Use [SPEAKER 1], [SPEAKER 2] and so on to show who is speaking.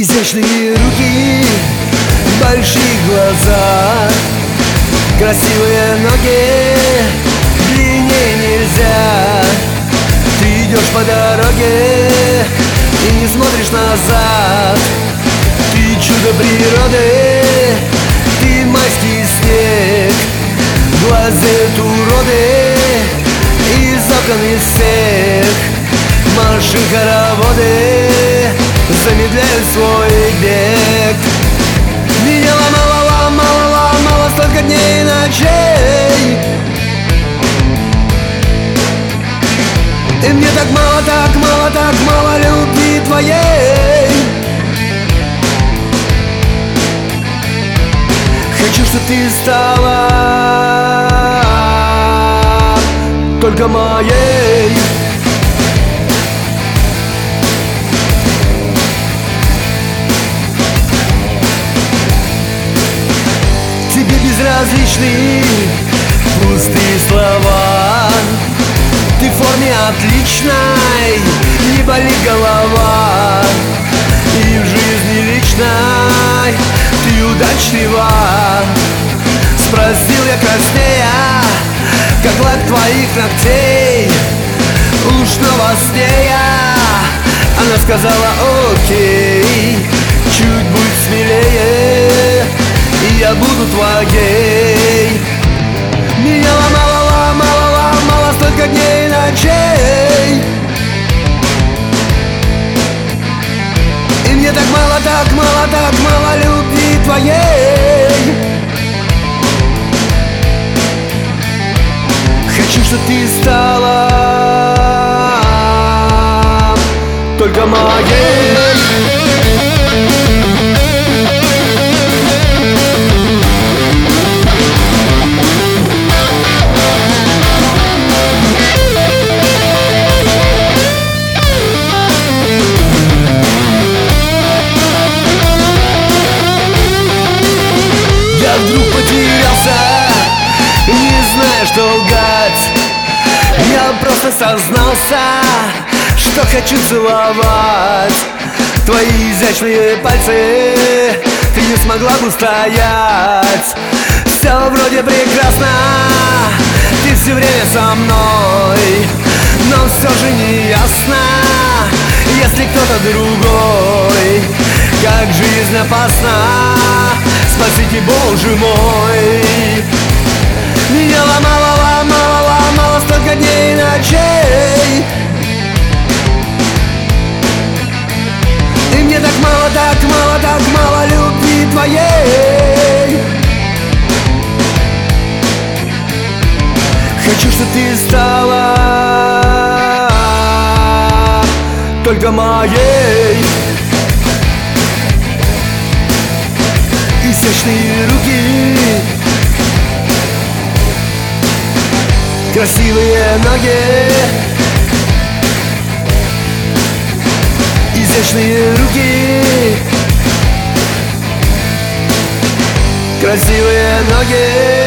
[SPEAKER 1] Изящные руки, большие глаза, красивые ноги, длиннее нельзя. Ты идешь по дороге и не смотришь назад. Ты чудо природы, ты майский снег. Глазеют уроды, из окон из всех машин хороводы замедляют свой бег. Меня ломало столько дней и ночей, и мне так мало любви твоей. Хочу, чтобы ты стала только моей. Тебе безразличны пустые слова. Ты в форме отличной, не болит голова. И в жизни личной ты удачлива. Спросил я краснея, как лак твоих ногтей. Уж новостнее она сказала окей. Чуть будь смелее, и я буду твоей. Меня ломало столько дней и ночей, и мне так мало любви твоей. Хочу, чтобы ты стала только моей. Я вдруг потерялся, не знаю, что лгать. Я просто сознался, что хочу целовать твои изящные пальцы. Ты не смогла бы устоять. Все вроде прекрасно, ты все время со мной, но все же не ясно, если кто-то другой. Как жизнь опасна, спасите, Боже мой. Меня ломало столько дней и ночей, и мне так мало любви твоей. Хочу, чтобы ты стала только моей. Изящные руки, красивые ноги, изящные руки, красивые ноги.